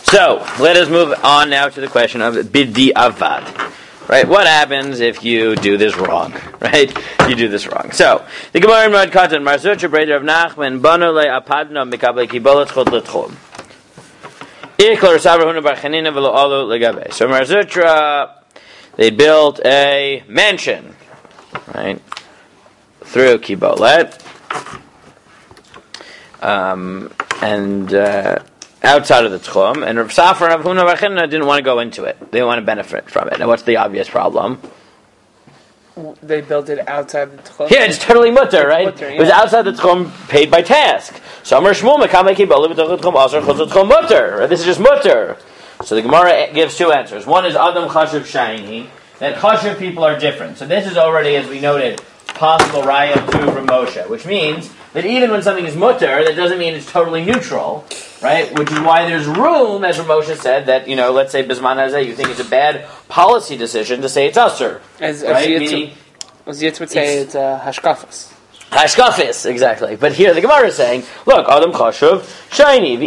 So, let us move on now to the question of bidi avad. Right? What happens if you do this wrong? Right? You do this wrong. So, the Gemara in Moed Katan, Mar Zutra Breder of Nachman, Bano le apadno mikable kibolet chod letchum. Iklar savar huna bar chanina v'lo alu legabe. So, Mar Zutra, they built a mansion, right? Through kibolet. Outside of the tchum, and Rav Safra and Rav Huna Bar Chanina didn't want to go into it. They didn't want to benefit from it. Now, what's the obvious problem? They built it outside the tchum. Yeah, it's totally mutter, right? Mutter, yeah. It was outside the tchum, paid by task. So Amar Shmuel mekamei kibol b'toch tchum aser chutz tchum mutter. This is just mutter. So the Gemara gives two answers. One is Adam Chashuv Shiny, that Chashuv people are different. So this is already, as we noted, possible raya to Ramosha, which means that even when something is mutter, that doesn't mean it's totally neutral, right? Which is why there's room, as Ramosha said, that, let's say Bisman Hazeh, you think it's a bad policy decision to say it's usher. As right? Yitz would say it's hashkafas. Hashkafis, exactly. But here the Gemara is saying, look, Adam Chashuv, shiny.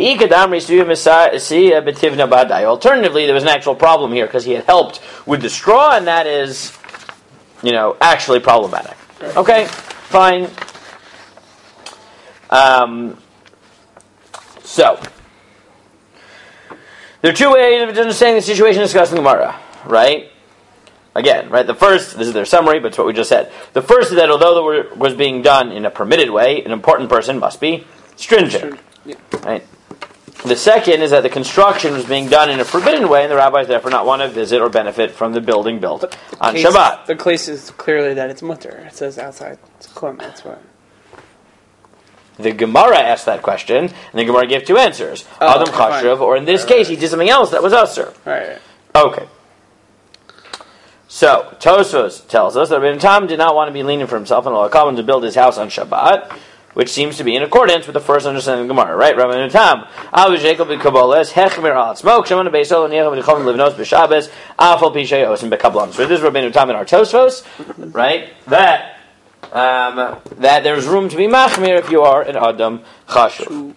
Alternatively, there was an actual problem here because he had helped with the straw, and that is, actually problematic. Right. Okay, fine. So, there are two ways of understanding the situation discussed in the Gemara, right? Again, right, the first, this is their summary, but it's what we just said. The first is that although the work was being done in a permitted way, an important person must be stringent, right? The second is that the construction was being done in a forbidden way, and the rabbis therefore not want to visit or benefit from the building built on Shabbat. The case is clearly that it's mutter. It says outside. It's klum, that's why. The Gemara asked that question, and the Gemara gave two answers. Adam Chashuv, or in this case, he did something else that was usher. Right. Okay. So, Tosfos tells us that Rabbeinu Tam did not want to be lenient for himself and allowed to build his house on Shabbat, which seems to be in accordance with the first understanding of the Gemara, right? Rabbeinu Tam, Abu Jacob b'Kabbalas, Hechmir al Smoke, Shemon b'Yisrael, Niyachim b'Lichovim livnos b'Shabbos, Afal Pishayos and b'Kabbalan. So this is Rabbeinu Tam in our Tosfos, right? That there's room to be machmir if you are an Adam Chashuv.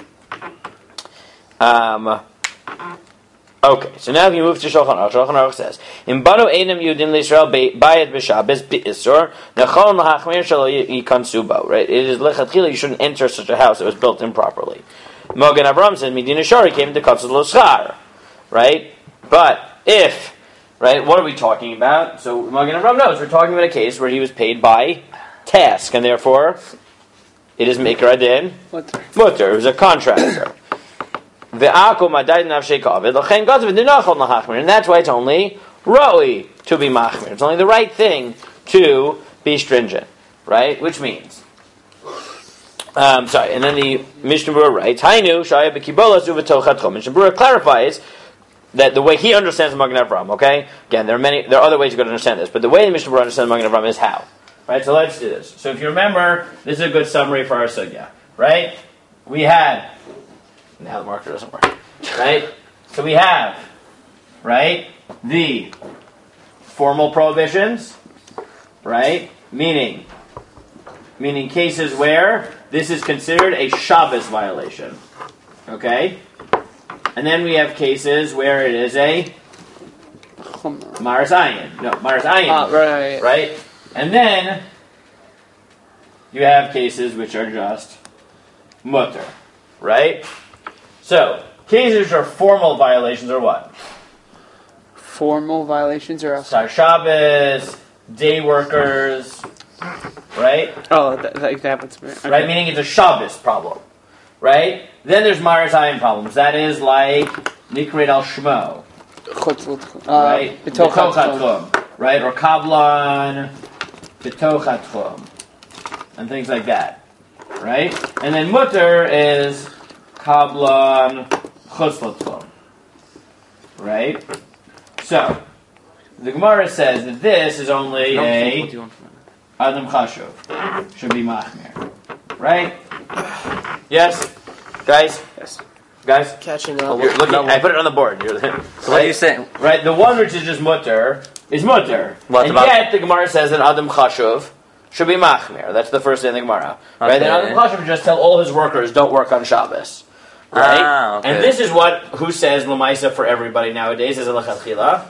Okay, so now if you move to Shulchan Aruch says, "In Banu Einam Yudin L'Yisrael Bayit B'Shabbos B'Isur Nachon L'Hachmir Shelo Yikansu Bo." Right, it is lechatchila you shouldn't enter such a house that was built improperly. Mogen Avram says, "Medina Shari came to Katzul L'Schar." Right, but if what are we talking about? So Mogen Avram knows we're talking about a case where he was paid by task, and therefore it is Mikra Adin Mutter. It was a contractor. And that's why it's only roi to be machmir. It's only the right thing to be stringent, right? Which means, and then the Mishnah Berurah writes, Hainu shaya b'kibolas u'v'tochat chum. Mishnah Berurah clarifies that the way he understands the Magen Avraham, okay? Again, there are other ways you could understand this, but the way the Mishnah Berurah understands the Magen Avraham is how. Right, so let's do this. So if you remember, this is a good summary for our sugya, right? We had, now the marker doesn't work, right? So we have, right, the formal prohibitions, right? Meaning cases where this is considered a Shabbos violation, okay? And then we have cases where it is a Maris Ayin. Right? And then you have cases which are just mutter, right? So, cases which are formal violations are what? Formal violations are Sar Shabbos, day workers, right? Oh, that happens. Okay. Right, meaning it's a Shabbos problem, right? Then there's Maris Ayin problems. That is like Nikret al Shmo, right? B'tochat Chum, right? Or Kablan B'tochat Chum, and things like that, right? And then Mutter is Kablan Chutz Chum, right? So, the Gemara says that this is only a Adam Chashuv. Should be Machmir. Right? Yes? Guys? Yes. Guys? Catching up. You're looking, I put it on the board. So what are you saying? Right, the one which is just mutter is mutter. What and about? Yet the Gemara says that Adam Chashuv should be Machmir. That's the first thing in the Gemara. Right? Then Adam Chashuv would just tell all his workers, don't work on Shabbos. right? Ah, okay. And this is who says Lamaisa for everybody nowadays is a Lechatchila?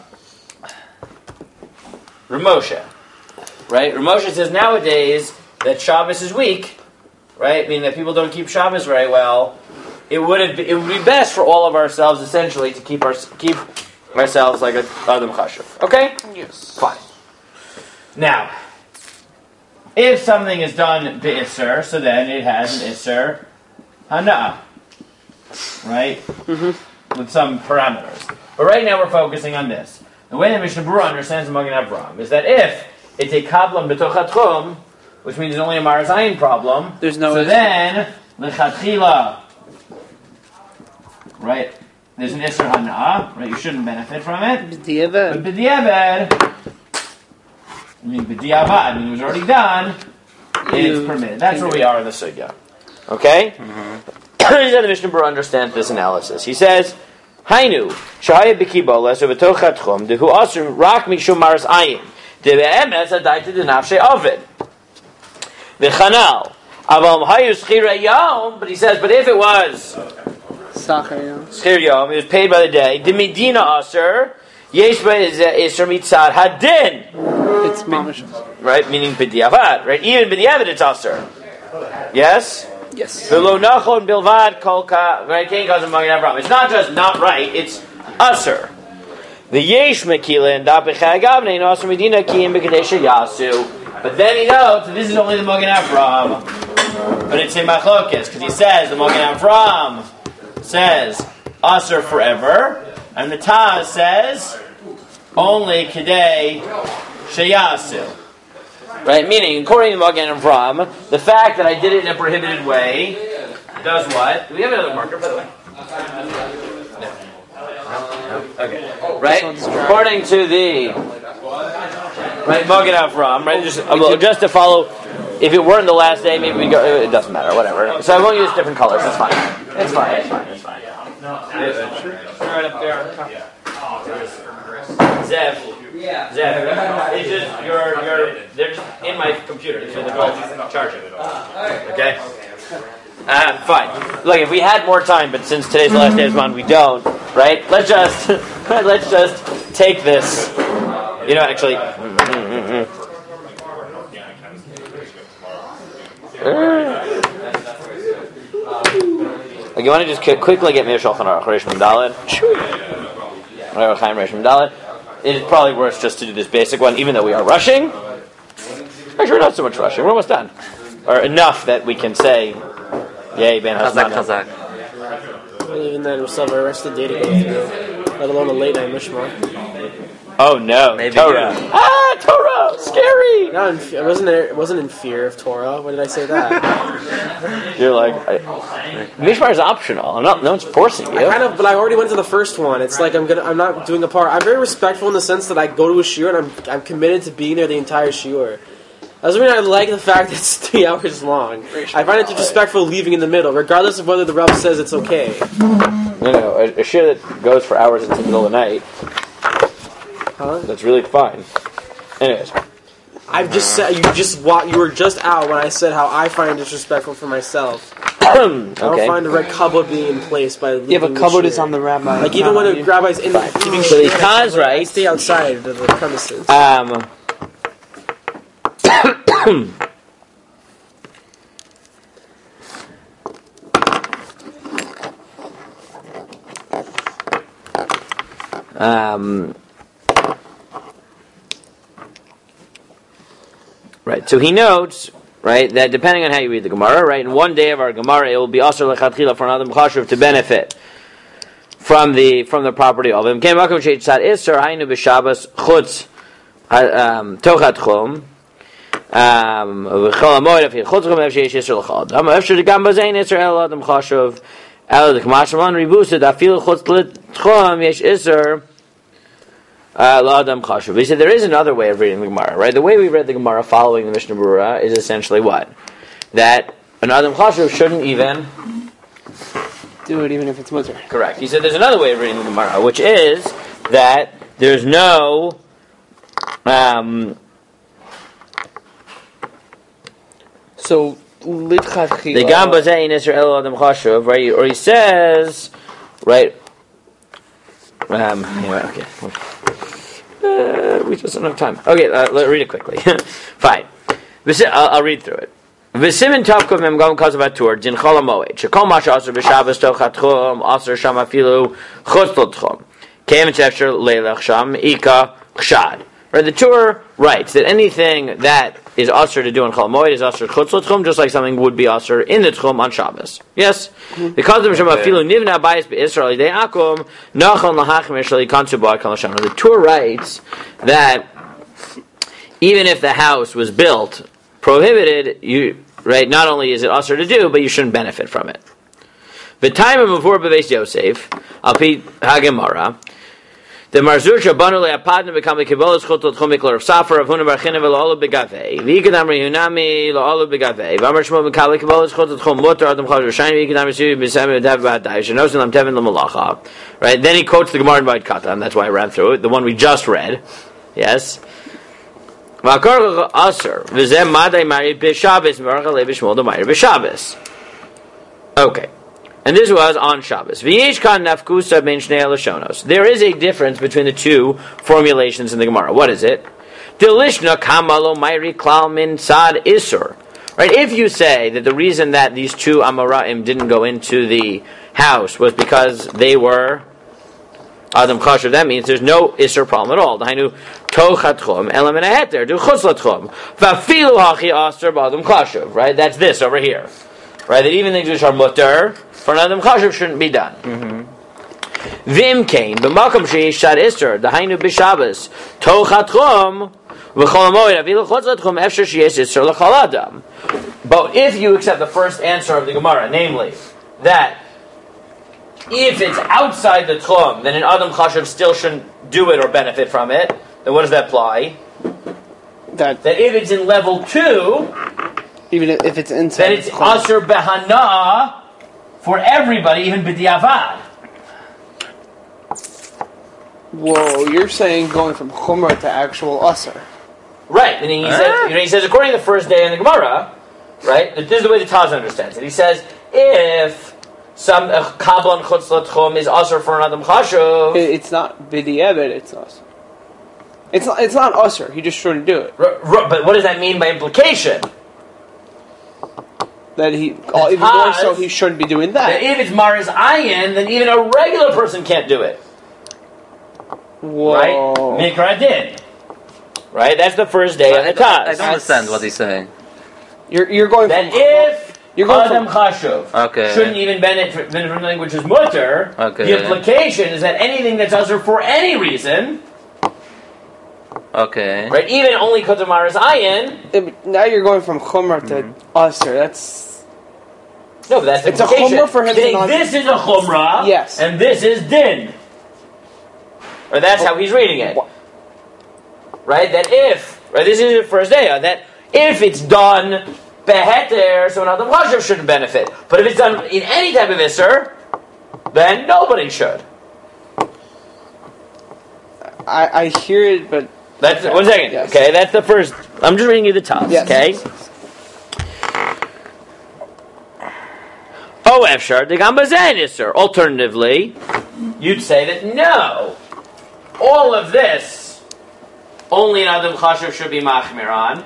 Ramosha. Right? Ramosha says nowadays that Shabbos is weak, right? Meaning that people don't keep Shabbos very well. It would be best for all of ourselves essentially to keep ourselves like a Adam Chashuv. Okay? Yes. Fine. Now, if something is done b'isser, so then it has an isser hana'ah, right? Mm-hmm. With some parameters. But right now we're focusing on this. The way that Mishnah Berurah understands the Magen Avraham is that if it's a kablam b'toch hatchum, which means it's only a Marazayin problem, There's no so isser. then l'chatchila, right? There's an isser hana'ah, right? You shouldn't benefit from it. But b'diavad, it was already done. It's permitted. That's where we are in the sugya. Okay? Here's how the Mishnah Berurah understands this analysis. He says, Hainu, shahaya b'kibola, so v'toch hatchum, dehu asur rak mishum maras ayin, de'emes adaita denafshe ovid. V'chanal, aval m'hayu schira yom, but he says, but if it was schir yom, it was paid by the day, demidina asur, yesh b'isr mitzad hadin. It's mamash. Right, meaning b'diavad, right? Even b'diavad it's asur. Yes? Yes. V'lo nachon bilvad kolka, right? Can't cause a Magen Avraham. It's not just not right, it's asur. The yesh mekila and dapechag avnei no asur medina kiyim b'kadesh yasu. But then he notes that this is only the Magen Avraham. But it's in machlokes, because he says, the Magen Avraham says asur forever, and the Taz says only kadei sheyasu. Right? Meaning, according to Magen Avraham, the fact that I did it in a prohibited way does what? Do we have another marker, by the way? No. Okay. Right? According to the Magen Avraham, right? Just to follow, if it weren't the last day, maybe we go. It doesn't matter. Whatever. So I won't use different colors. It's fine. It's fine. Right up there. Zev. It's just they're just in my computer, so they're both charging. Okay. Fine. Look, if we had more time, but since today's the last day of the month, we don't. Right? Let's just take this. You know, actually. Like, you want to just quickly get me a Shulchan Aruch, Reish Mem Daled? Chaim Reish Mem Daled. It is probably worth just to do this basic one, even though we are rushing. Actually, we're not so much rushing. We're almost done. Or enough that we can say, yay, Ben Hassan. Chazak. Well, even then, we still have the rest of the day to go through, let alone a late night mishmar. Oh no, Maybe Torah. Torah! Scary! I wasn't in fear of Torah. When did I say that? You're like, Mishmar is optional. No one's forcing you. But I already went to the first one. It's like I'm not doing a part. I'm very respectful in the sense that I go to a shiur and I'm committed to being there the entire shiur. That's why I like the fact that it's 3 hours long. I find it disrespectful leaving in the middle, regardless of whether the Rav says it's okay. No, a shiur that goes for hours into the middle of the night. Huh? That's really fine. Anyways. I've just said you were just out when I said how I find it disrespectful for myself. Okay. I don't find the red kabod being in place by leaving. Yeah, but kabod is on the rabbi. Like even when the rabbi's in keeping So the Taz, right? I stay outside of the premises. Right, so he notes, right, that depending on how you read the Gemara, right, in one day of our Gemara, it will be asur lechatchila for an Adam Chashuv to benefit from the property of him. Came makom sheitzad iser hainu b'Shabbos chutz tochat chum v'chol hamoed afir chutz chum efsheish iser l'chad. Efshir gam bazein iser el Adam Chashuv el the Kamashman ribused afil chutz l'chum yesh iser. L'adam chashuv. He said there is another way of reading the Gemara, right? The way we read the Gemara following the Mishnah Berurah is essentially what? That an Adam chashuv shouldn't even Do it even if it's mutter. Correct. He said there's another way of reading the Gemara, which is that there's no So Litchachila. Gamba Zayin Israel Adam Chashuv, right? Or he says, right? Anyway, okay. We just don't have time. Okay, let's read it quickly. Fine. I'll read through it. V'simin tavkov mem gam kazavatur din chol hamoed shekom masha aser b'Shabbos tochat chum aser sham afilu chutz l'tchum keim tefsher leilach sham ika chshad. Right, the Tur writes that anything that is aser to do on chol hamoed is aser chutz l'tchum, just like something would be aser in the tchum on Shabbos. Yes, because of sham afilu nivna bayis beIsrael idei akum nachon lahachmir shali kansu ba'al kol hashanah. The Tur writes that even if the house was built prohibited, right? Not only is it usher to do, but you shouldn't benefit from it. The time of Mavur Beves Yosef, Alpi Hagemara, the Marzur Shabanu Leapadna become a Kibolas Chotot Chomikler of Safar of Hunam Barchina Velo Begave, Vikadam Rehunami Lo Begave, Vamar Shmo Mikali Kibolas Chotot Chom Motor Adam Chazer Shiny Vikadam Resu Bisam Dav Badai Shenosim Tevin Lamalacha. Right? Then he quotes the Gemara in Beit Katan. That's why I ran through it. The one we just read. Yes. Okay, and this was on Shabbos. There is a difference between the two formulations in the Gemara. What is it? Right? If you say that the reason that these two Amoraim didn't go into the house was because they were Adam Chashuv, that means there's no Isser problem at all. Dahainu tochat chum elam and a heter do chutz l'tchum v'afilu hachi aser b'Adam Chashuv. Right, that's this over here. Right, that even things which are mutter for an Adam Chashuv shouldn't be done. Vim came b'makom sheyish shad Isser dahainu b'Shabbos tochat chum v'chol hamoed afilu chutz l'tchum efshar sheyish Isser l'chol Adam. But if you accept the first answer of the Gemara, namely that if it's outside the tchum, then an Adam Chashuv still shouldn't do it or benefit from it. Then what does that imply? That if it's in level 2, even if it's inside, then it's Asher Behana for everybody, even B'diavad. Whoa, you're saying going from Chumrah to actual Asher. Right, and he says, according to the first day in the Gemara, right, this is the way the Taz understands it. He says, if some kablan chutz l'tchum is usher for an Adam Chashuv, it's not b'diavad, it's usher. It's not usher. He just shouldn't do it. But what does that mean by implication? That even more so, he shouldn't be doing that. If it's Maris Ayin, then even a regular person can't do it. Whoa! Right? Mikra did. Right? That's the first day of the Taz. I don't understand what he's saying. You're going that from if Adam Chashuv shouldn't even benefit from something which is mutter, the implication is that anything that's usher for any reason, right, even only because of Maris Ayin. Now you're going from Chumrah to usher. That's no, but that's the it's a Chumrah for him. This is a Chumrah, yes, and this is Din, or that's how he's reading it. Right? That if this is the first day, that if it's done beheter, so an Adam Chashuv shouldn't benefit. But if it's done in any type of Isser, then nobody should. I hear it, but that's 1 second. Yes. Okay, that's the first. I'm just reading you the top. Yes. Okay. Oh, Efshar, the Gambazen Isser. Alternatively, you'd say that no, all of this only an Adam Chashuv should be machmir on.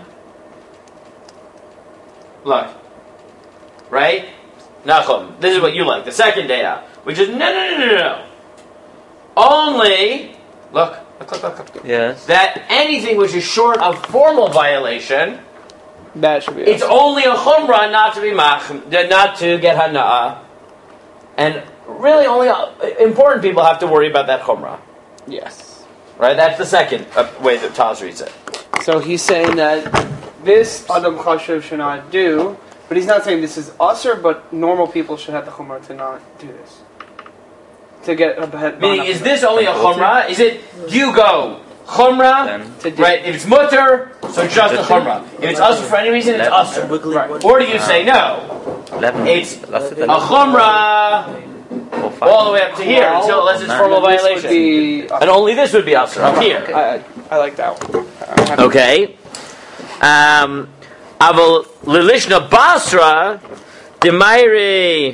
Look, right? Nachum, this is what you like. The second data, which is no. Only, look. Yes. That anything which is short of formal violation, that should be. It's only a chumrah not to be not to get hana'ah, and really only important people have to worry about that chumrah. Yes. Right. That's the second way that Taz reads it. So he's saying that this Adam Chashuv should not do, but he's not saying this is usher, but normal people should have the chumrah to not do this. To get a behet. Meaning, is this only a chumrah? Is it, do you go chumrah, right? If it's mutter, so it's just a chumrah. If it's usher for any reason, it's usher. Right. Or do you say no? It's a chumrah all the way up to here, unless it's formal violation. And only this would be usher, up here. I like that one. Okay. Aval Lilishna Basra, Demairi.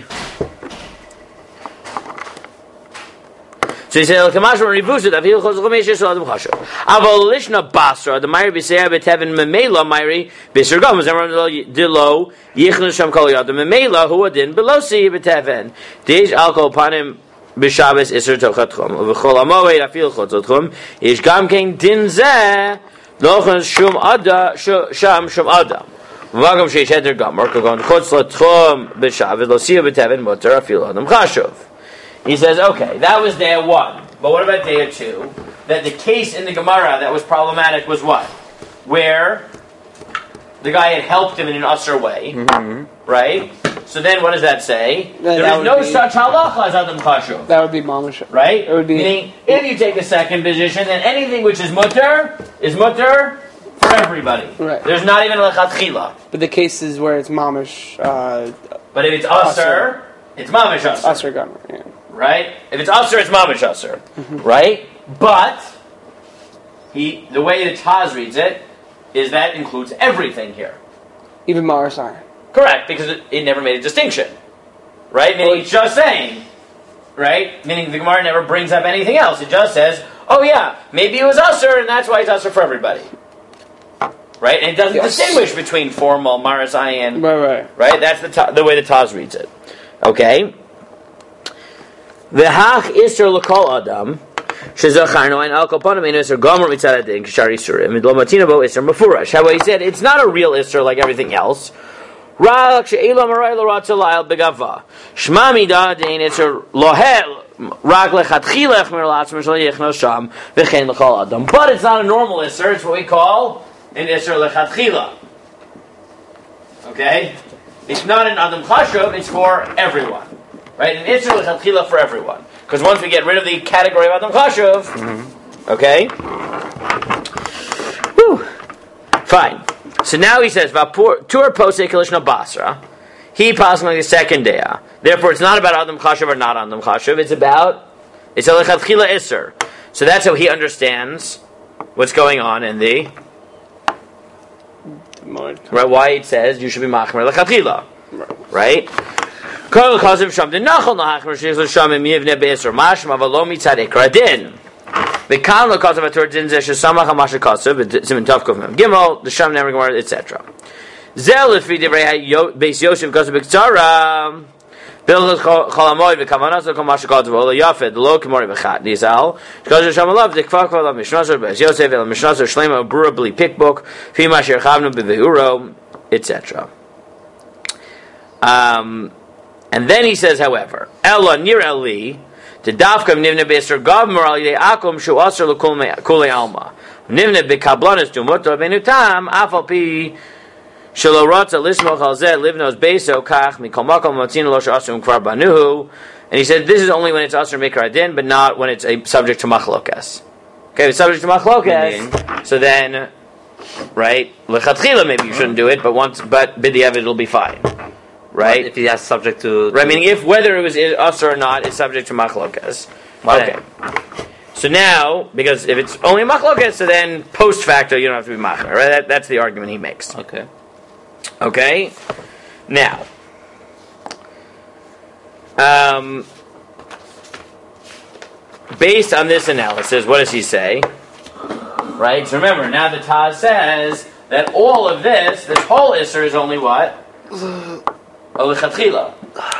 So he said, "Kamash Rivusa, Avil Chos Chomesh Yisrael Adam Chashuv." Aval Lishna Basra, the Meiri B'Seir B'Tevin Memela Meiri B'Ser Gam. Zemron Dilo Yichnu Sham Kol Yad Memela Hu Adin Below Si B'Tevin. Deish Alkol Panim B'Shabbos Iser Tochatchum V'Chol Amoed Afil Chotzotchum Ish Gam Kein Din Zeh Lochon Shum Ada Sham Shum Adam. V'Vagam Sheish Eder Gamor Kagon Chotz Lotchum B'Shabbos Lo Si B'Tevin Mutter Afil Adam Chashuv. He says, okay, that was day 1. But what about day 2? That the case in the Gemara that was problematic was what? Where the guy had helped him in an usher way, right? So then what does that say? There is no such halacha as Adam Chashuv. That would be mamish. Right? It would be, meaning, if you take a second position, then anything which is mutter for everybody. Right. There's not even a lechatchila. But the cases where it's mamish... but if it's usher, it's mamish usher. Usher gomer, yeah. Right? If it's usher, it's mamish usher. Right? But the way the Taz reads it is that includes everything here. Even Marasai. Correct, because it never made a distinction. Right? Meaning it's just saying, right? Meaning the Gemara never brings up anything else. It just says, oh yeah, maybe it was usher, and that's why it's usher for everybody. Right? And it doesn't distinguish between formal, Marasai, and... Right? That's the way the Taz reads it. Okay? V'hach iser l'kol adam shezacharno ein al kol panim ein iser gomer mitzad adin k'shar isurim and lo matina bo iser mefurash. How he said it's not a real iser like everything else. Rak she'elo maray lo ratza la'al begava shma mida adin iser lohel rak lechatchila echmer la'atzmer shlo yichno sham v'chein l'kol adam. But it's not a normal iser. It's what we call an iser lechatchila. Okay, it's not an adam chashuv. It's for everyone. Right, an Isser l'chatchila for everyone. Because once we get rid of the category of Adam Chashuv, okay? Whew. Fine. So now he says, Tur posei kalishna basra. He passes like the second day. Therefore, it's not about Adam Chashuv or not Adam Chashuv. It's a l'chatchila Isser. So that's how he understands what's going on in the... Right, why it says you should be machmer l'chatchila. Right? Kol chazim sham de nachol nachmer sheish sham im yivne beiser mashma v'lo mitzad ikra din. V'kan lo kazav atur din zeh shesamach hamash kazav v'zimin tavkov mem gimel the sham nemer gemara etc. Zel lefi divrei beis Yosef kazav b'ktzara bilchos chol hamoed v'kavanas lo kamash kazav ola yafed lo k'mori v'chat nizal kazav sham alav dekfak v'la mishnasor beis Yosef v'la mishnasor shlema bura b'li pikbook fi masher chavnu b've'uro etc. And then he says, however, Ella nir eli the dafkam nivne beiser gav moral yidei akum shu aser l'kulei alma nivne b'kablanis dumutah benutam afal pi shelo ratza lismoch al zeh livnos beiso kach mikol makom matzino lo she'asum kvar banuhu. And he said this is only when it's aser mikra adin, but not when it's a subject to machlokas. Okay, if it's subject to machlokas, so then, right, lechatchila maybe you shouldn't do it, but b'diavad it'll be fine. Right? If he has subject to... Right, meaning if whether it was us or not is subject to machlokas. Okay. So now, because if it's only machlokas, so then post facto you don't have to be machmer. Right? That's the argument he makes. Okay. Okay? Now, based on this analysis, what does he say? Right? So remember, now the Taz says that all of this whole Isser is only what? Lechatchila.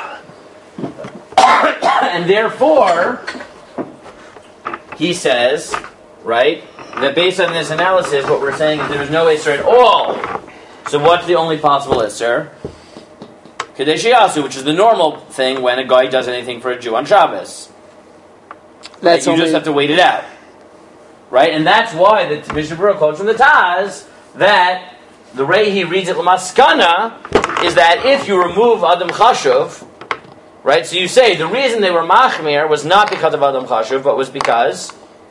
And therefore, he says, right, that based on this analysis, what we're saying is there is no Isser at all. So what's the only possible Isser? Kadesh Yasu, which is the normal thing when a guy does anything for a Jew on Shabbos. Right? You just have to wait it out. Right? And that's why the Mishnah Berurah quotes from the Taz that the way he reads it, Lamaskana, is that if you remove Adam Chashuv, right, so you say the reason they were Machmir was not because of Adam Chashuv, but was because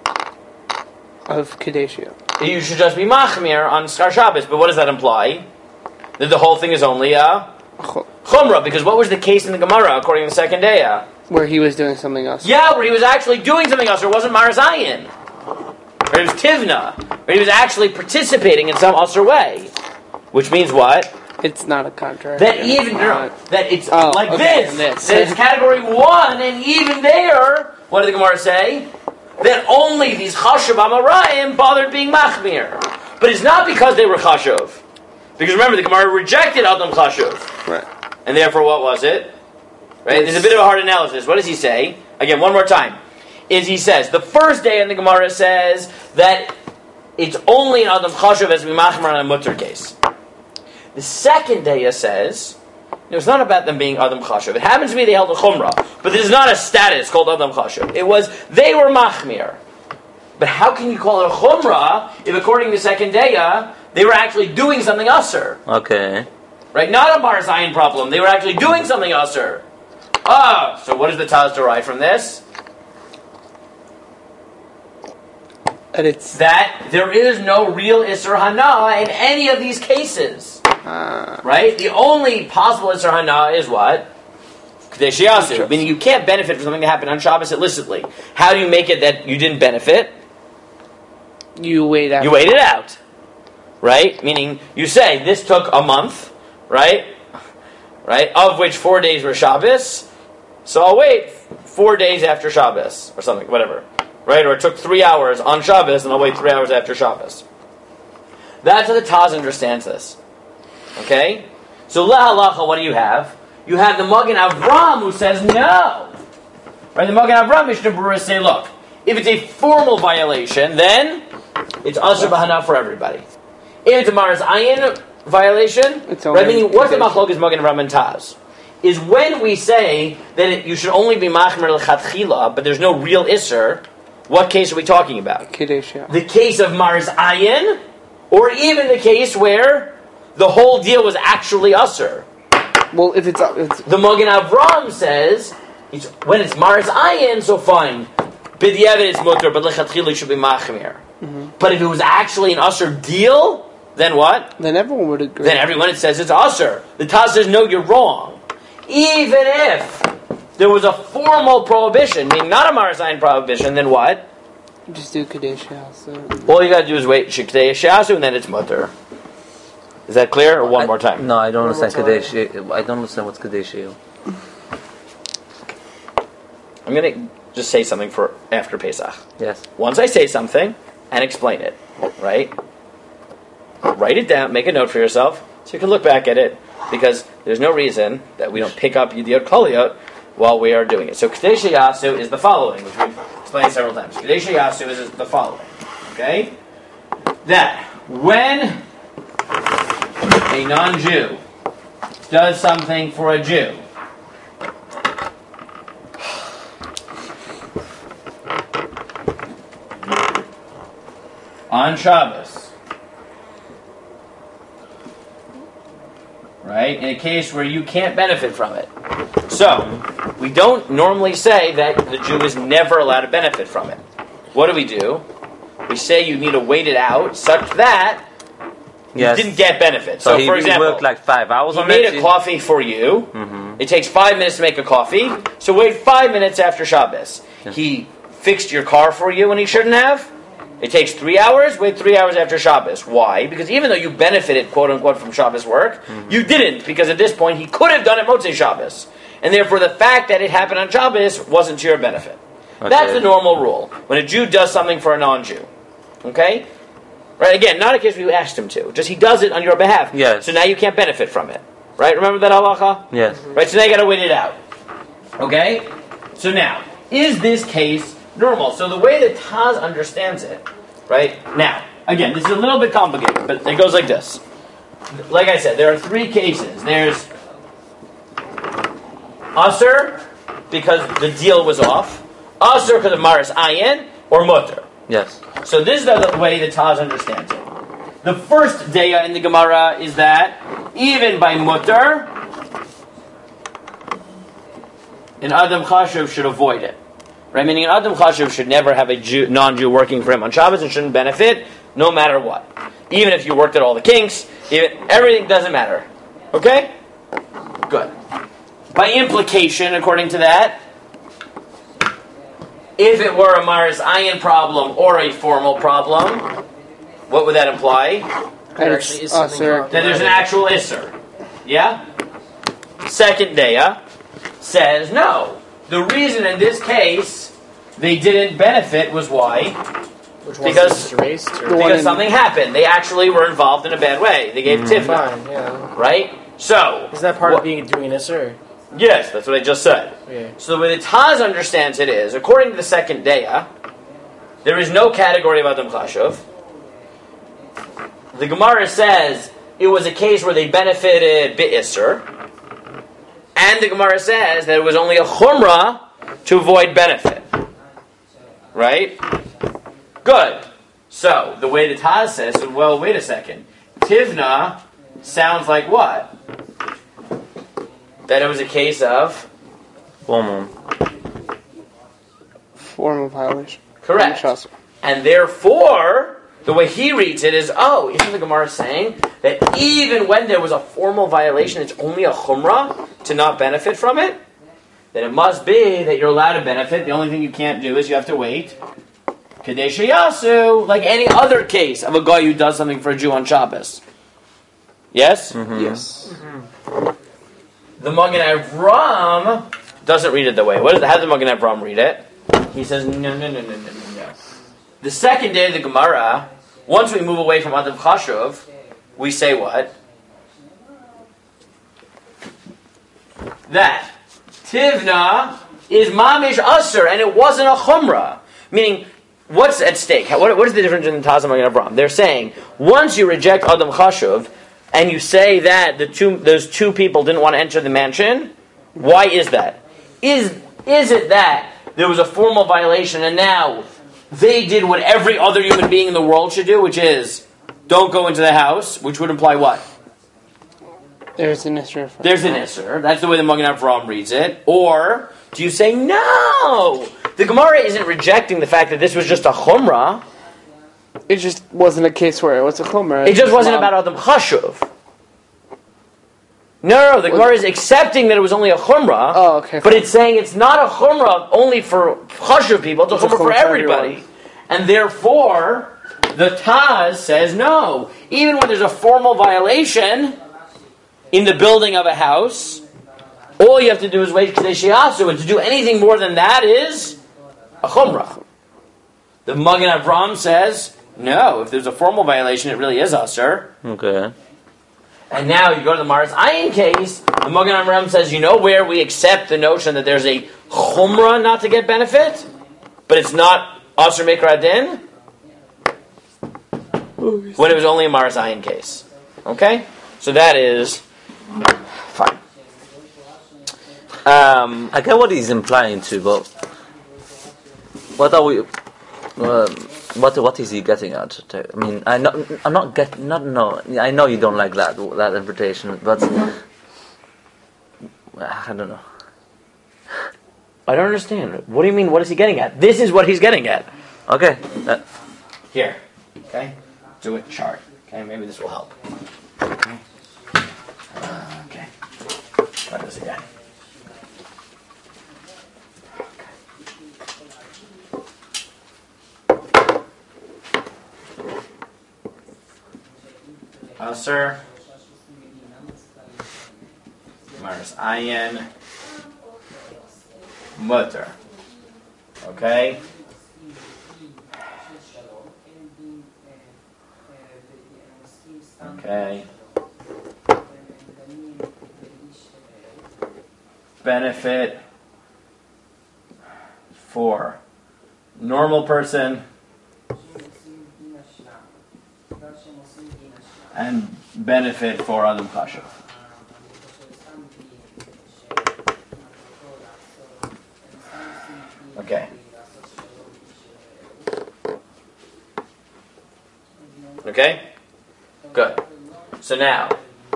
of Kadeshia. You should just be Machmir on Skar Shabbos. But what does that imply? That the whole thing is only a Chumrah, because what was the case in the Gemara, according to the second day? Where he was doing something else. Yeah, where he was actually doing something else, or it wasn't Marazayin. Or it was Tivna, where he was actually participating in some other way. Which means what? It's not a contract. That even that it's like okay, this. That it's category 1, and even there, what did the Gemara say? That only these chashuv amarayim bothered being machmir. But it's not because they were chashuv. Because remember, the Gemara rejected Adam chashuv. Right. And therefore, what was it? Right? There's a bit of a hard analysis. What does he say? Again, one more time. He says, the first day in the Gemara says that it's only an Adam chashuv as we machmir on a mutter case. The second day says, it's not about them being Adam Chashuv. It happens to be they held a Chumrah, but this is not a status called Adam Chashuv. It was, they were Machmir. But how can you call it a Chumrah if according to second day, they were actually doing something Usr? Okay. Right? Not a Mar Zayin problem. They were actually doing something Usr. So what does the Taz derive from this? And it's that there is no real Isser Hana in any of these cases. Right? The only possible Isser Hana is what? Kadesh Yasu. Meaning you can't benefit from something that happened on Shabbos illicitly. How do you make it that you didn't benefit? you wait out. You wait it out. Right? Meaning you say, this took a month, right? Right? Of which 4 days were Shabbos. So I'll wait 4 days after Shabbos. Or something, whatever. Right? Or it took 3 hours on Shabbos, and I'll wait 3 hours after Shabbos. That's how the Taz understands this. Okay? So Lehalacha, what do you have? You have the Magen Avram who says no. Right? The Magen Avram Mishnah Berurah say, look, if it's a formal violation, then it's Asr B'Hana for everybody. If it's a Maris Ayin violation, right? Meaning, what's the Machlokes Magen Avram and Taz? Is when we say that you should only be Machmer L'Chatchila, but there's no real Isser. What case are we talking about? Kedeshia. The case of Maris Ayin, or even the case where the whole deal was actually Usr. Well, if it's the Magen Avram says when it's Maris Ayin, so fine. B'diavad it's mutter, but lechatchila should be machmir. Mm-hmm. But if it was actually an Usr deal, then what? Then everyone would agree. Then everyone says it's Usr. The Taz says no, you're wrong. Even if there was a formal prohibition, meaning not a Maris Ayin prohibition, then what? Just do Kedeshia. So. All you got to do is wait Shekdei Shasu, and then it's mutter. Is that clear? Or one more time? No, I don't understand Kadesh. I don't understand what's Kadesh. I'm going to just say something for after Pesach. Yes. Once I say something and explain it, right? Write it down, make a note for yourself, so you can look back at it, because there's no reason that we don't pick up Yidiyot Koliyot while we are doing it. So Kadesh Yasu is the following, which we've explained several times. Kadesh Yasu is the following, okay? That when a non-Jew does something for a Jew, on Shabbos, right? In a case where you can't benefit from it. So, we don't normally say that the Jew is never allowed to benefit from it. What do? We say you need to wait it out such that you didn't get benefit. So for example, worked like 5 hours on it. He made a coffee for you. Mm-hmm. It takes 5 minutes to make a coffee. So wait 5 minutes after Shabbos. Yeah. He fixed your car for you when he shouldn't have. It takes 3 hours. Wait 3 hours after Shabbos. Why? Because even though you benefited, quote unquote, from Shabbos work, you didn't. Because at this point, he could have done it Motzei Shabbos. And therefore, the fact that it happened on Shabbos wasn't to your benefit. Okay. That's the normal rule. When a Jew does something for a non-Jew. Okay? Right? Again, not in case you asked him to. Just he does it on your behalf. Yes. So now you can't benefit from it. Right? Remember that halacha? Yes. Right? So now you got to wait it out. Okay? So now, is this case normal? So the way that Taz understands it, right? Now, again, this is a little bit complicated, but it goes like this. Like I said, there are 3 cases. There's Asr, because the deal was off. Asr, because of Maris Ayin, or Mutter. Yes. So this is the way the Taz understands it. The first daya in the Gemara is that even by Mutter, an Adam Chashuv should avoid it. Right? Meaning an Adam Chashuv should never have a non-Jew working for him on Shabbos and shouldn't benefit no matter what. Even if you worked at all the kinks, everything doesn't matter. Okay? Good. By implication, according to that, if it were a Maris Ayin problem or a formal problem, what would that imply? There And actually it's is something usher. wrong. Then there's an actual isser. Yeah? Second daya says no. The reason in this case they didn't benefit was why? Which one Because- is erased? Or? The one Because in- something happened. They actually were involved in a bad way. They gave tifna, Fine, yeah. right? So, Isn't that part what- of doing an Isser? yes, that's what I just said. Yeah. So the way the Taz understands it is, according to the second daya, there is no category of Adam Chashuv. The Gemara says it was a case where they benefited Bi'isr, and the Gemara says that it was only a Chumrah to avoid benefit. Right? Good. So, the way the Taz says, well, wait a second. Tivna sounds like what? That it was a case of... Woman. Formal violation. Correct. Usher. And therefore, the way he reads it is, oh, isn't the Gemara saying that even when there was a formal violation, it's only a chumrah to not benefit from it? Then it must be that you're allowed to benefit. The only thing you can't do is you have to wait. Kadesh Yasu, like any other case of a guy who does something for a Jew on Shabbos. Yes? Yes. The Magen Avram doesn't read it that way. How does the Magen Avram read it? He says, no. The second day of the Gemara, once we move away from Adam Chashuv, we say what? That Tivna is Mamish Usr, and it wasn't a Chumrah. Meaning, what's at stake? What is the difference in the Taz and Magen Avram? They're saying, once you reject Adam Chashuv, and you say that those two people didn't want to enter the mansion, why is that? Is it that there was a formal violation, and now they did what every other human being in the world should do, which is, don't go into the house, which would imply what? There's an Isser. There's an Isser. That's the way the Magen Avram reads it. Or, do you say, no! The Gemara isn't rejecting the fact that this was just a Chumrah. It just wasn't a case where it was a chomer. It just wasn't about Adam Chashuv. No, the Gemara is accepting that it was only a Chumrah. Oh, okay. But it's saying it's not a Chumrah only for Chashuv people, it's a Chumrah for everybody. And therefore, the Taz says no. Even when there's a formal violation in the building of a house, all you have to do is wait Kadesh Yasu, and to do anything more than that is a Chumrah. The Magen Avram says, no, if there's a formal violation, it really is Usr. Okay. And now you go to the Maris Ayin case, the Magen Avram says, you know where we accept the notion that there's a Chumrah not to get benefit, but it's not Usr Mikra Din? When it was only a Maris Ayin case. Okay? So that is fine. I get what he's implying to, but what are we? What is he getting at? I mean, I know you don't like that interpretation, but I don't know. I don't understand. What do you mean, what is he getting at? This is what he's getting at. Okay. Here. Okay? Do it chart. Okay, maybe this will help. Okay. Okay. Try this again. Usr Maris Ayin Mutter. Okay? Okay. Benefit for normal person and benefit for Adam Chashuv. Okay. Okay? Good. So now,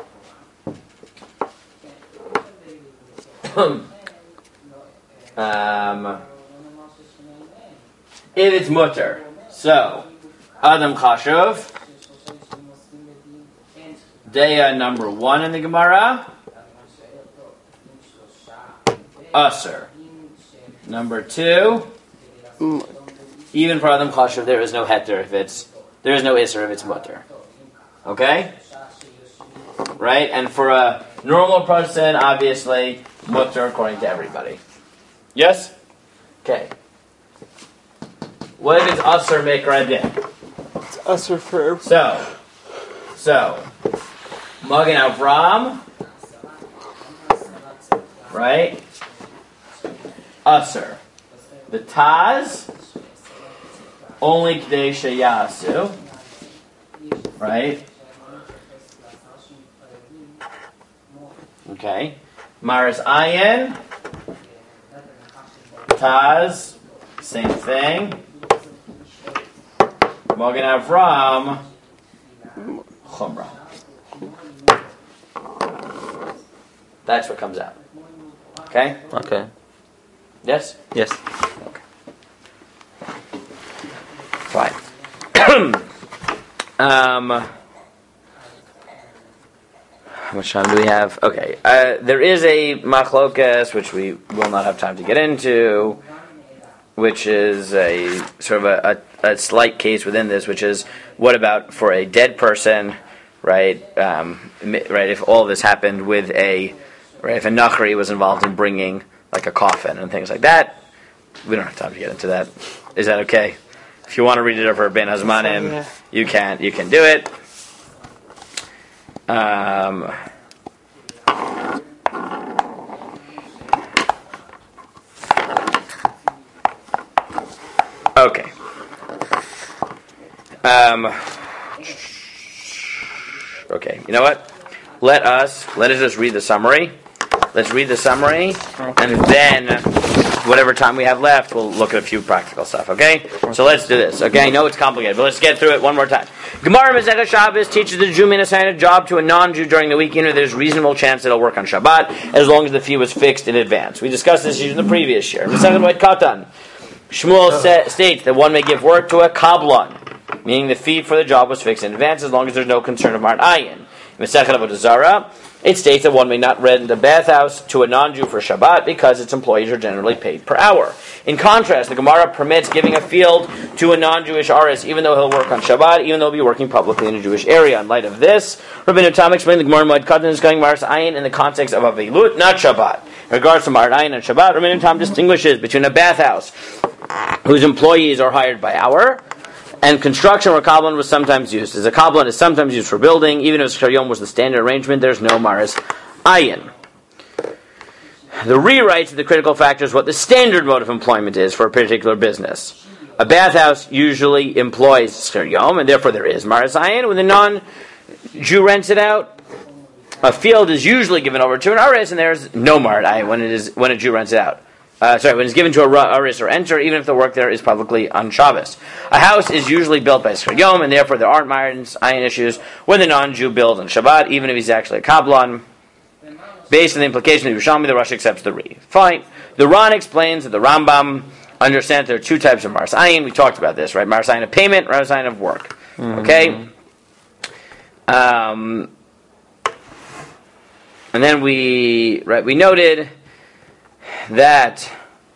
if it's mutter, so Adam Chashuv, Daya number 1 in the Gemara, Usr. Number 2, even for Adam Chashuv, there is no heter if there is no Isser if it's mutter. Okay? Right? And for a normal person, obviously, mutter according to everybody. Yes? Okay. What if it's Asr Mikra Din? It's us refer. So, Magen Avram, right? Asr. The Taz, only K'dei Sheyasu, right? Okay. Maris Ayin, Taz, same thing. Magen Avram, Chumrah. That's what comes out. Okay? Okay. Yes? Yes. Okay. Fine. How much time do we have? Okay. There is a machlokas, which we will not have time to get into, which is a sort of a slight case within this, which is what about for a dead person, right? Right. If all of this happened with if a nachri was involved in bringing like a coffin and things like that, we don't have time to get into that. Is that okay? If you want to read it over Ben Hazmanim, you can do it. Okay. Okay. You know what? Let us just read the summary. Let's read the summary, and then whatever time we have left, we'll look at a few practical stuff. Okay? So let's do this. Okay? I know it's complicated, but let's get through it one more time. Gemara Masechah Shabbos teaches the Jew may assign a job to a non-Jew during the weekend, or there's reasonable chance that he'll work on Shabbat as long as the fee was fixed in advance. We discussed this in the previous year. Masechah Moed Katan. Shmuel states that one may give work to a kablan, meaning the fee for the job was fixed in advance as long as there's no concern of Ma'at Ayin. Masechet Avodah Zarah, it states that one may not rent a bathhouse to a non-Jew for Shabbat because its employees are generally paid per hour. In contrast, the Gemara permits giving a field to a non-Jewish artist even though he'll work on Shabbat, even though he'll be working publicly in a Jewish area. In light of this, Rabbeinu Tam explained the Gemara Moed Katan is going Maris Ayin in the context of Avilut, not Shabbat. In regards to Ma'at Ayin and Shabbat, Rabbeinu Tam distinguishes between a bathhouse whose employees are hired by hour, and construction where kabbalah was sometimes used. As a kabbalah is sometimes used for building, even if Shkar Yom was the standard arrangement, there's no Maris Ayin. The rewrites of the critical factor is what the standard mode of employment is for a particular business. A bathhouse usually employs Shkar Yom, and therefore there is Maris Ayin. When the non-Jew rents it out, a field is usually given over to an aris, and there's no Maris Ayin when a Jew rents it out. When it's given to a aris or enter, even if the work there is publicly on Shabbos. A house is usually built by Shkar Yom, and therefore there aren't Maris Ayin issues when the non-Jew builds on Shabbat, even if he's actually a kabbalan. Based on the implication of Yerushalmi, the Rosh accepts the Ri. Fine. The Ran explains that the Rambam understands there are two types of Maris Ayin. We talked about this, right? Maris Ayin of payment, Maris Ayin of work. Okay? And then we noted that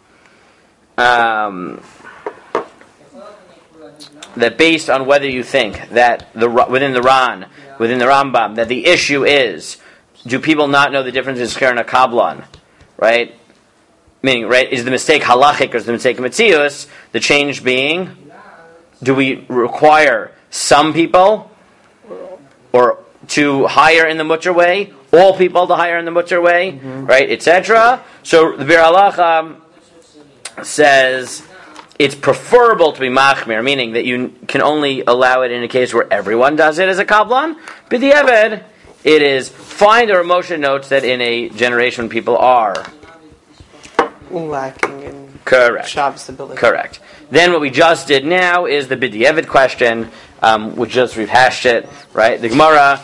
that based on whether you think that within the Rambam, that the issue is, do people not know the difference in Shkar and a Kablan, right? Meaning, right, is the mistake halachic or is the mistake metzius? The change being, do we require some people or to hire in the mutter way, all people to hire in the mutter way, right, etc. So the Bir Halacha says it's preferable to be machmir, meaning that you can only allow it in a case where everyone does it as a kablan. B'diavad, it is fine. Or Moshe notes that in a generation people are lacking in correct job stability. Correct. Then what we just did now is the b'diavad question, which just rehashed it, right? The Gemara.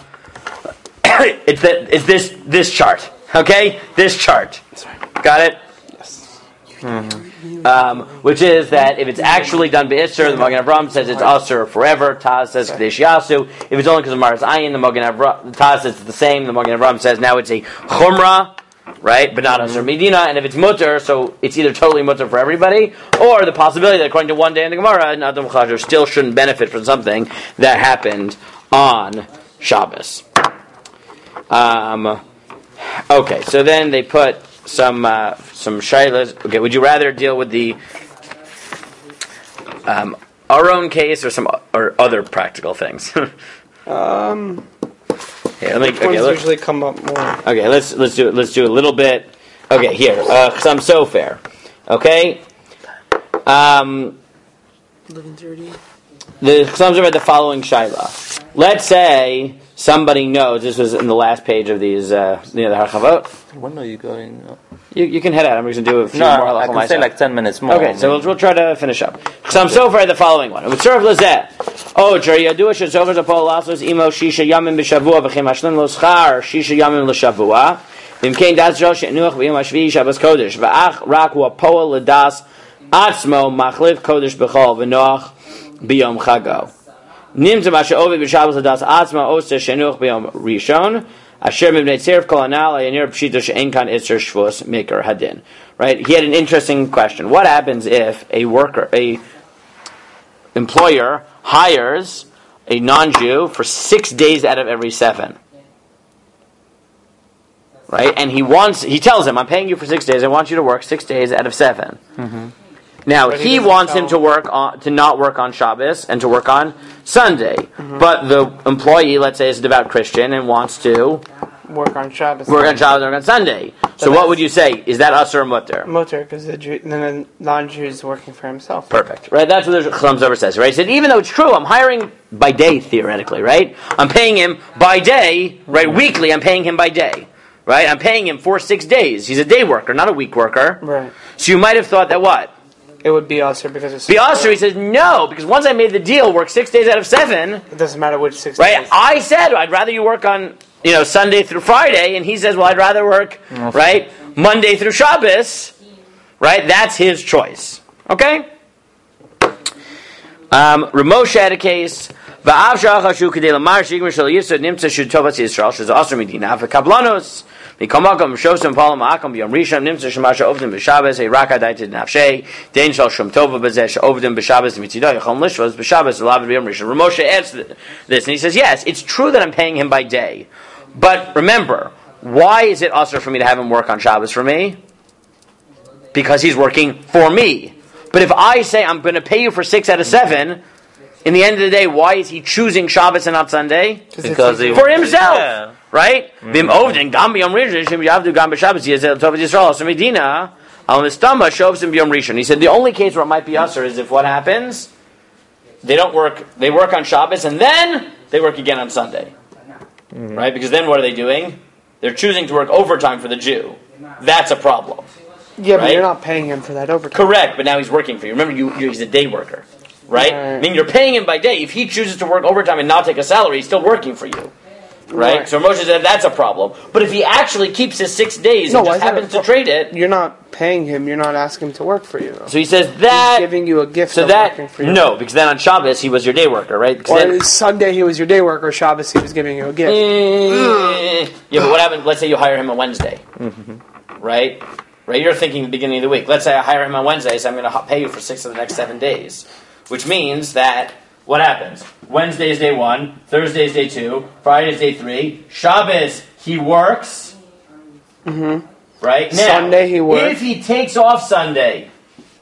It's this chart, okay? This chart. Got it? Yes. Which is that if it's actually done be'isser, the Magen Avraham says it's asur forever. Taz says kadesh yasu. If it's only because of Maris Ayin, the Taz says it's the same. The Magen Avraham says now it's a chumrah, right? But not asur medina. And if it's mutter, so it's either totally mutter for everybody, or the possibility that according to one day in the Gemara, an Adam Chazor still shouldn't benefit from something that happened on Shabbos. Okay, so then they put some shaylas. Okay, would you rather deal with the our own case or other practical things? Here, Ones usually come up more. Okay, let's do it. Let's do a little bit. Okay, here, some so fair. Okay, 11:30. the Chasam Sofer read the following shayla. Let's say somebody knows. This was in the last page of these, the Harchavot. When are you going? You can head out. I'm just going to do a few No, more. I can say like 10 minutes more. Okay, so we'll try to finish up. Chasam Sofer read the following one. Mitzvah Lazeh. Oh, Jer Yadua Shesofer Zapol Lasos Imo Shisha Yamim B'Shavua V'Chem Hashlim Lo Schar Shisha Yamim L'Shavua V'Imkein Das Shel She'enuach V'Yom HaShvi'i Shabbos Kodesh V'Ach Rak Hu HaPoel L'Das Atzmo Machlif Kodesh B'Chol V'Noach B'Yom Chago Nimtzah Masha Ovid B'Shabbos L'Das Atzmo Oseh She'enuach B'Yom Rishon Asher Mibnei Tzirif Kol Anal Ayanir Pshita She'en Kan Itzer Shvus Maker Hadin. Right? He had an interesting question. What happens if a employer hires a non-Jew for 6 days out of every 7? Right? And he tells him, I'm paying you for 6 days, I want you to work 6 days out of 7. Mm-hmm. Now, he wants him to not work on Shabbos and to work on Sunday. Mm-hmm. But the employee, let's say, is a devout Christian and wants to work on Shabbos. Work on Sunday. So what would you say? Is that us or mutter? Mutter, because then the non-Jew is working for himself. Perfect. Right? That's what the Chasam Sofer says. Right? He said, even though it's true, I'm hiring by day, theoretically, right? I'm paying him by day, right? Weekly, I'm paying him by day. Right? I'm paying him for 6 days. He's a day worker, not a week worker. Right. So you might have thought that what? It would be usher because it's... Be usher, he says, no, because once I made the deal, work 6 days out of 7. It doesn't matter which 6 days. Right? I said, I'd rather you work on, Sunday through Friday, and he says, well, I'd rather work, right, Monday through Shabbos, right? That's his choice. Okay? Ramosha had a case. V'av shachashu k'dei lamar shigmer shel yisod nimtza shutovas Yisrael shez asur medina v'kablanos mikomakom shosem palam akom b'yom rishon nimtza shemasha ovdim b'shabbos heiraka daited nafshei dein shel shom tova b'zeh sheovdim b'shabbos mitzido yachom lishvos b'shabbos l'avad b'yom rishon. Ramosha adds this, and he says, yes, it's true that I'm paying him by day, but remember, why is it asur for me to have him work on Shabbos for me? Because he's working for me. But if I say I'm going to pay you for 6 out of 7, in the end of the day, why is he choosing Shabbos and not Sunday? Because for himself, right? Vim ovdin gam b'yom rishon shem yavdu gam b'Shabbos yizel tov Yisrael so medina al nistama shovs him b'yom rishon. He said the only case where it might be usher is if what happens, they don't work. They work on Shabbos and then they work again on Sunday, right? Because then what are they doing? They're choosing to work overtime for the Jew. That's a problem. Yeah, but right? you're not paying him for that overtime. Correct, but now he's working for you. Remember, he's a day worker. Right? I mean, you're paying him by day. If he chooses to work overtime and not take a salary, he's still working for you. Right? So Moshe said that's a problem. But if he actually keeps his 6 days and just happens to trade it... You're not paying him. You're not asking him to work for you. Though. So he says that... He's giving you a gift of working for you. No, because then on Shabbos, he was your day worker, right? Or then, Sunday, he was your day worker. Shabbos, he was giving you a gift. Yeah, but what happens... Let's say you hire him on Wednesday. Mm-hmm. Right? Right? You're thinking the beginning of the week. Let's say I hire him on Wednesday, so I'm going to pay you for 6 of the next 7 days. Which means that, what happens? Wednesday is day 1, Thursday is day 2, Friday is day 3, Shabbos, he works. Mm-hmm. Right? Now, Sunday, he works. If he takes off Sunday,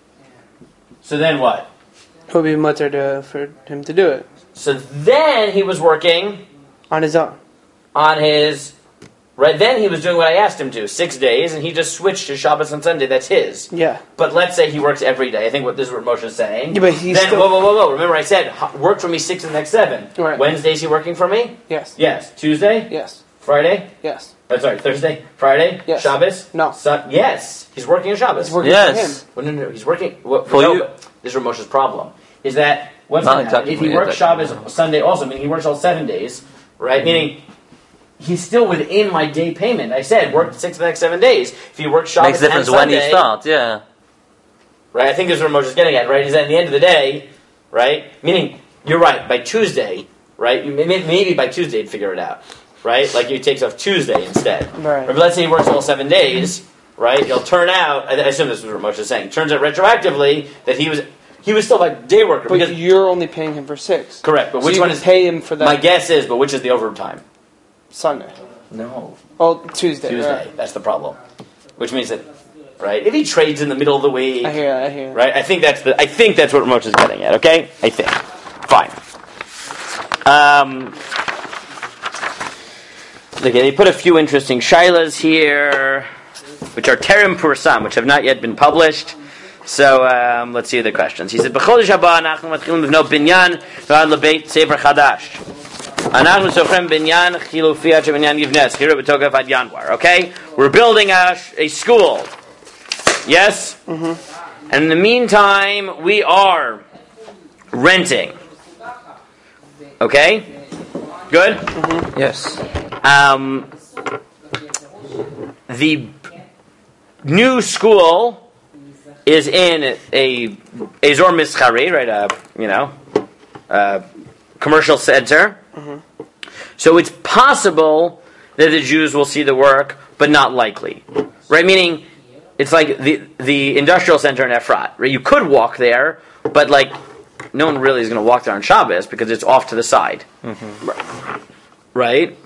so then what? It would be mutter for him to do it. So then he was working... On his own. On his... Right, then he was doing what I asked him to, 6 days, and he just switched to Shabbos and Sunday. That's his. Yeah. But let's say he works every day. I think this is what Moshe is saying. Yeah, but he's then, still... Whoa. Remember I said, work for me 6 of the next 7. Right. Wednesday, is he working for me? Yes. Yes. Tuesday? Yes. Friday? Yes. Sorry, Thursday? Friday? Yes. Shabbos? No. Yes. He's working on Shabbos. He's working for him. Well, no. He's working... For you. This is Moshe's problem. Is that... What's Not going to happen? exactly If he works Shabbos Sunday also, meaning he works all 7 days, right? Mm-hmm. Meaning... He's still within my day payment. I said work 6 of the next 7 days. If you work Shabbos makes difference and Sunday, when you start, yeah. Right? I think this is what Moshe's getting at, right? Is that at the end of the day, right? Meaning, you're right, by Tuesday, right? Maybe by Tuesday you'd figure it out, right? Like he takes off Tuesday instead. Right. But let's say he works all 7 days, right? It'll turn out, I assume this is what Moshe's saying, turns out retroactively that he was still a day worker. But Because, you're only paying him for 6. correct, but So which you one can is... pay him for that My guess is, but which is the overtime? Sunday. No. Oh, Tuesday. Tuesday. Right. That's the problem. Which means that, right? If he trades in the middle of the week, I hear that. right? I think that's what Moshe is getting at. Okay, I think. Fine. Okay, they put a few interesting shilas here, which are terim pursam, which have not yet been published. So let's see the questions. He said, "B'chodesh haba anachnu matchilim livnot binyan v'ad lebeit sefer chadash. Anachnu sochem binyan chilufi ad shebinyan yivnes chira b'tokef ad Yanvar." Okay, we're building a school. Yes, and in the meantime, we are renting. Okay, good. Yes. The new school is in a Azor Mischari, right? A commercial center. So it's possible that the Jews will see the work, but not likely, right? Meaning, it's like the industrial center in Efrat, right? You could walk there, but like no one really is going to walk there on Shabbos because it's off to the side, right?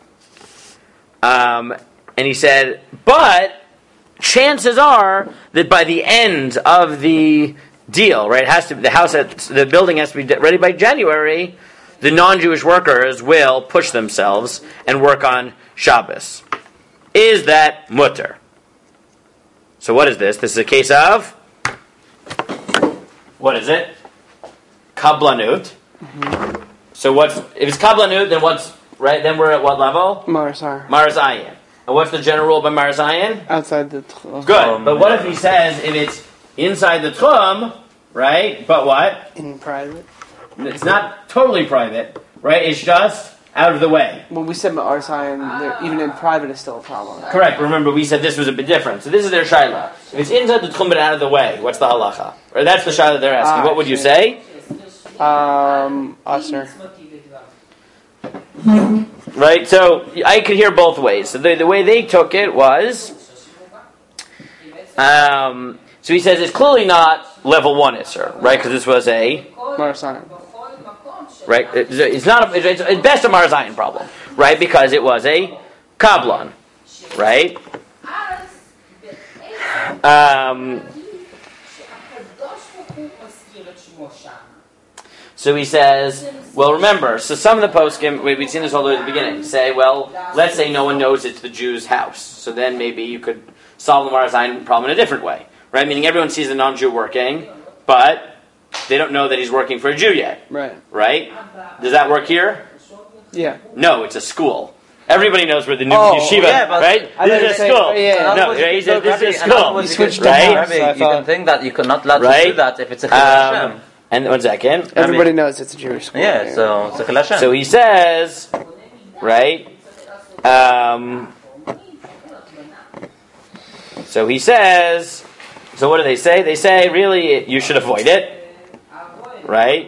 And he said, but chances are that by the end of the deal, right, the building has to be ready by January. The non-Jewish workers will push themselves and work on Shabbos. Is that mutter? So what is this? This is a case of, what is it? Kablanut. So if it's kablanut, then what's, right, then we're at what level? Marisar. Maris Ayin. And what's the general rule by Maris Ayin? Outside the tchum. Good. But what if he says if it's inside the tchum, right? But what? In private. It's not totally private, right? It's just out of the way. Well, we said Marisar, even in private, is still a problem. Right? Correct. Remember, we said this was a bit different. So this is their shaila. If it's inside the tchum but out of the way, what's the halacha? Or that's the shaila they're asking. What would you say? Usher. Right, so I could hear both ways. So the way they took it was, so he says it's clearly not level 1 Isser, right? Because this was a Marisar. right. It's not. It's best a Mar Zayin problem, right? Because it was a kablan, right? So he says, well, remember, so some of the poskim, we've seen this all the way at the beginning, say, well, let's say no one knows it's the Jew's house. So then maybe you could solve the Mar Zayin problem in a different way, right? Meaning everyone sees a non-Jew working, but they don't know that he's working for a Jew yet. Right. Right? Does that work here? Yeah. No, it's a school. Everybody knows where the new yeshiva, right? This is a school. No, right? This is a school. You switched right? Rabbi, you can think that you cannot let them do that if it's a Chilul Hashem. And 1 second. Everybody knows it's a Jewish school. Yeah, so it's a Chilul Hashem. So he says, right? So he says, so what do they say? They say, really, you should avoid it. Right?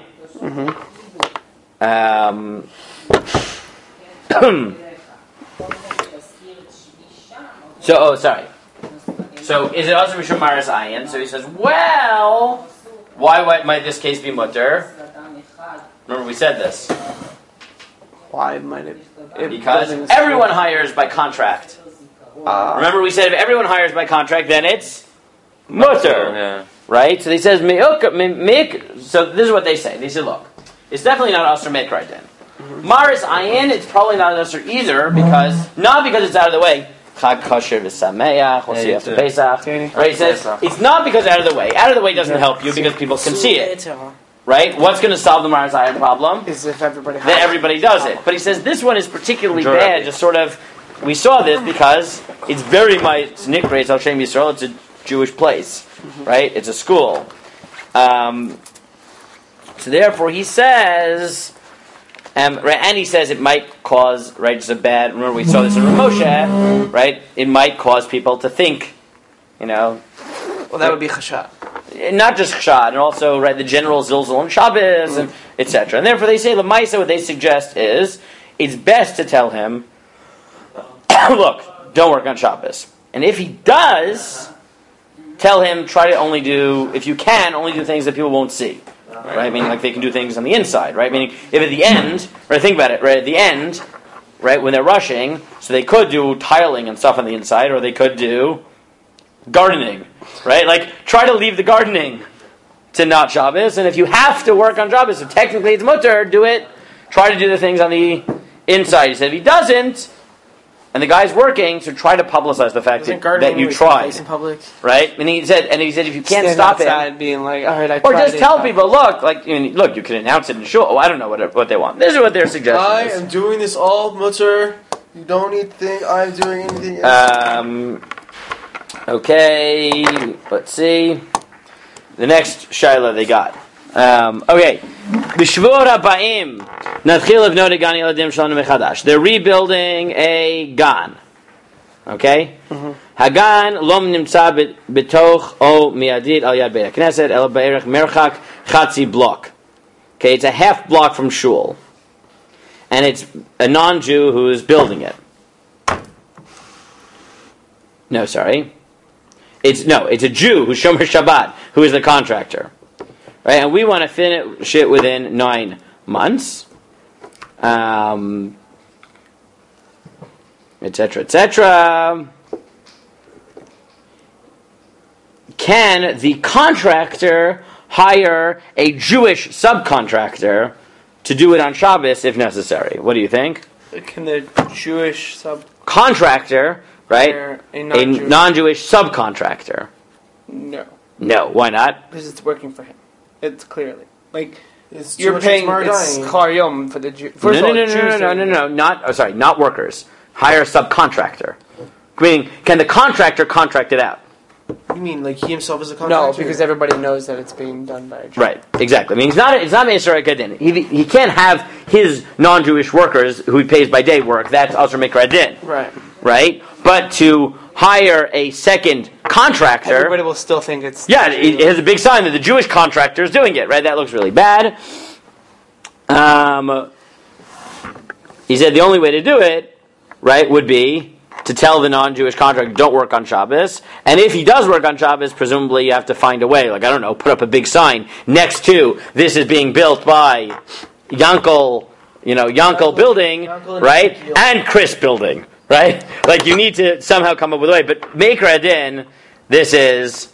Sorry. So is it also Mishum Maris Ayin? So he says, well, why might this case be mutter? Remember we said this. Why might it? Because everyone hires by contract. Remember we said if everyone hires by contract, then it's mutter. Yeah. Right? So he says, so this is what they say. They say, look, it's definitely not Asr Mikra then. Maris Ayin, it's probably not an Asr either, not because it's out of the way. Chag Kosher v'Sameach, we'll see after Pesach. Right? He says, it's not because out of the way. Out of the way doesn't help you because people can see it. Right? What's going to solve the Maris Ayin problem? Is if everybody That everybody does it. But he says this one is particularly bad, just sort of, we saw this because it's very much, Nikra, it's Al Shem Yisrael, it's a Jewish place. Right? It's a school. So therefore he says, and he says it might cause, right, just a bad, remember we saw this in Ramosha, right? It might cause people to think, well, that would be chashat. not just chashad, and also, right, the general zilzal on Shabbos, and etc. And therefore they say, Lamaisa, what they suggest is, it's best to tell him, look, don't work on Shabbos. And if he does, tell him, try to only do, if you can, only do things that people won't see. Right? Meaning like they can do things on the inside, right? Meaning if at the end, right, think about it, right, at the end, right, when they're rushing, so they could do tiling and stuff on the inside, or they could do gardening, right? Like, try to leave the gardening to not Shabbos, and if you have to work on Shabbos, so technically it's mutter, do it, try to do the things on the inside. He said if he doesn't, and the guy's working, so try to publicize the fact that you tried, in public? right? And he said if you can't stop it, being like, all right, I or tried just tell people, look, you can announce it and show. Oh, I don't know what they want. This is what their suggestion I is. am doing this all mutter. You don't need to think I'm doing anything else. Okay, let's see. The next shaila they got. Okay. B'shvur haBaim natchil livnot gan yeladim shalanu mechadash. They're rebuilding a gan. Okay? Hagan lom nimtza betoch o miadid al yad beit knesset el be'erech merchak chatzi block. Okay, it's a half block from shul. And it's a non-Jew who is building it. No, sorry. It's a Jew who's Shomer Shabbat, who is the contractor. Right? And we want to finish it within 9 months. Etc., etc. Can the contractor hire a Jewish subcontractor to do it on Shabbos if necessary? What do you think? Can the Jewish Contractor, right? hire A non-Jewish subcontractor. No, No, why not? because it's working for him. It's clearly like It's you're Jewish, paying. it's It's Mardai. Kar Yom for the Jew. First of all, No. Not workers. Hire a subcontractor. Meaning, can the contractor contract it out? You mean like he himself is a contractor? No, because everybody knows that it's being done by a Jew. Right, exactly. I mean, it's not Meisar Gadin. He can't have his non-Jewish workers who he pays by day work. That's Asher Mikra Din. Right? But to hire a second contractor... Everybody will still think it's... Yeah, it has a big sign that the Jewish contractor is doing it, right? That looks really bad. He said the only way to do it, right, would be to tell the non-Jewish contractor, don't work on Shabbos. And if he does work on Shabbos, presumably you have to find a way, like, I don't know, put up a big sign next to, this is being built by Yankel Building, right? And Chris Building, right? Like, you need to somehow come up with a way. But Meikra Adin, this is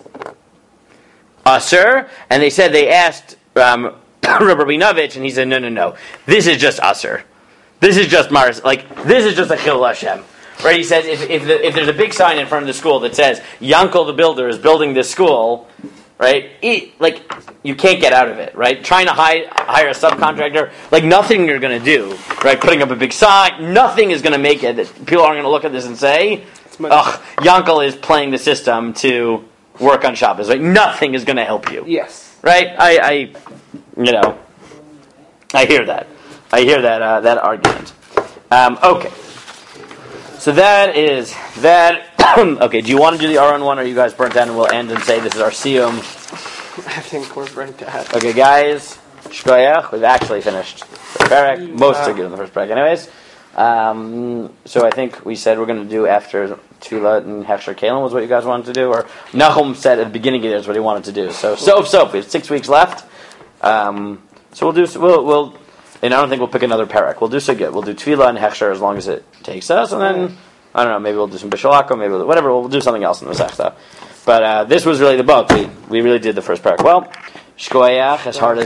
Asur, and they asked Rabbi Rabinovich, and he said, no. This is just Asur. This is just Mars, this is just a Chil Hashem. Right, he says if there's a big sign in front of the school that says Yankel the builder is building this school, right? You can't get out of it, right? Trying to hire a subcontractor, nothing you're going to do, right? Putting up a big sign, nothing is going to make it. That people aren't going to look at this and say, "Ugh, Yankel is playing the system to work on Shabbos." Right? Nothing is going to help you. Yes. Right? I hear that. I hear that argument. Okay. So that is that. Okay, do you want to do the Aron one, or are you guys burnt out and we'll end and say this is our Siyum? I think we're burnt out. Okay, guys. Shkoyach. We've actually finished the parak. Most are good in the first parak anyways. So I think we said we're going to do after Tefillah and Hechsher Kalim was what you guys wanted to do, or Nahum said at the beginning of it is what he wanted to do. So we have 6 weeks left. So we'll and I don't think we'll pick another parak. We'll do so good. We'll do Tefillah and Hechsher as long as it takes us, and then I don't know. Maybe we'll do some Bishalako. Maybe whatever. We'll do something else in the Masechta. But this was really the book. We really did the first parak well. Shkoyach, as hard as